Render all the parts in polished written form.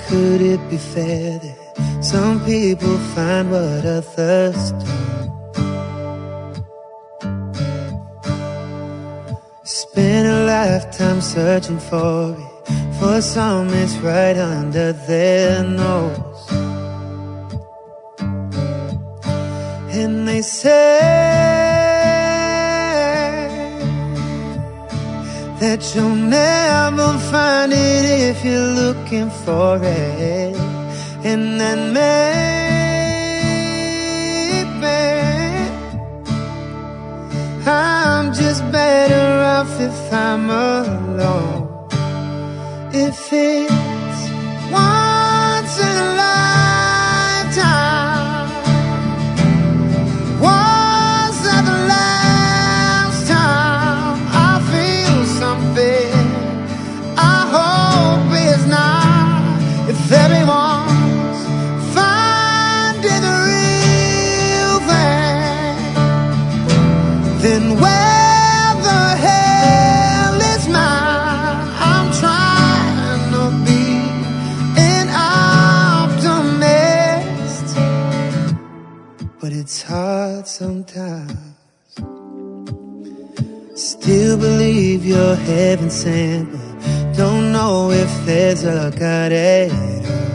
could it be fair that some people find what others don't? Spend a lifetime searching for it, for some it's right under their nose. And they say that you'll never find it if you're looking for it. And that maybe I'm just better off if I'm alone. If it's once in a lifetime, was that the last time I feel something? I hope it's not. If everyone's finding the real thing, then where the hell is mine? I'm trying to be an optimist, but it's hard sometimes. Still believe you're heaven sent, but don't know if there's a God at all.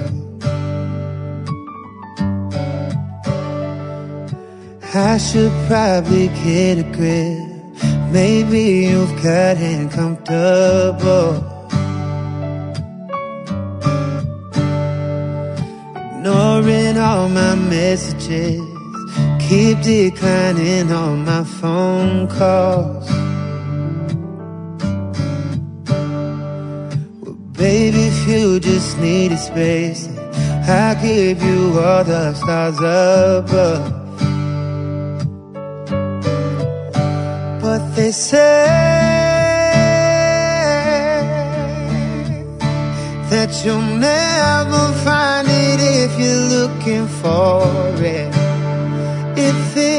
I should probably get a grip. Maybe you've got uncomfortable, ignoring all my messages, keep declining all my phone calls. Well, baby, if you just needed space, I'll give you all the stars above. But they say that you'll never find it if you're looking for it. If it